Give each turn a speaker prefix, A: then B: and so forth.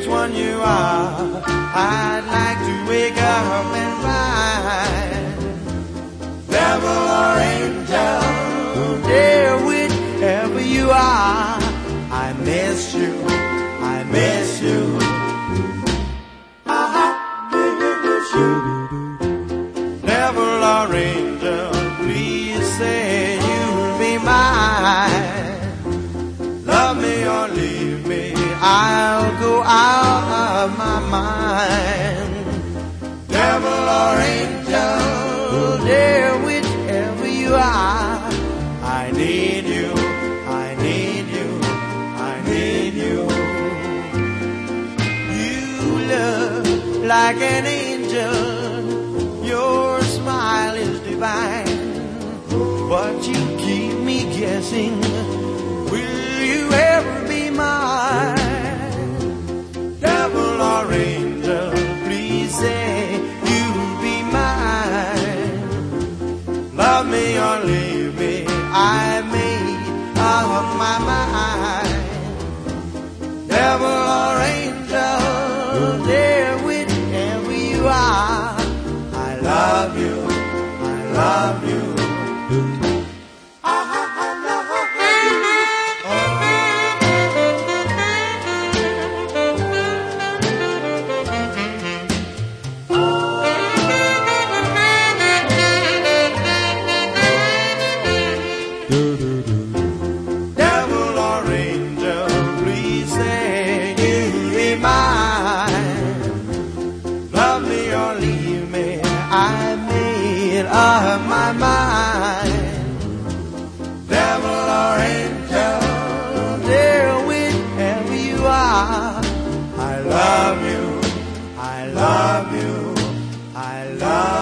A: which one you are. I'd like to wake up and find devil or angel, dear, whichever you are. I miss you, I miss you. I miss you. Devil or angel, please say you'll be mine. Love me or leave me, I'll go out of my mind. Devil or angel, dear, whichever you are. I need you, I need you, I need you. You look like an angel, your smile is divine, but you keep me guessing, will you ever be mine? Devil or angel, please say you'll be mine. Love me or leave me, I made up my mind. Devil or angel, dear, whichever you are. I love you, I love you. Devil or angel, please say you'll be mine. Love me or leave me, I made up my mind. Devil or angel, dear, whichever you are. I love you, I love you, I love you.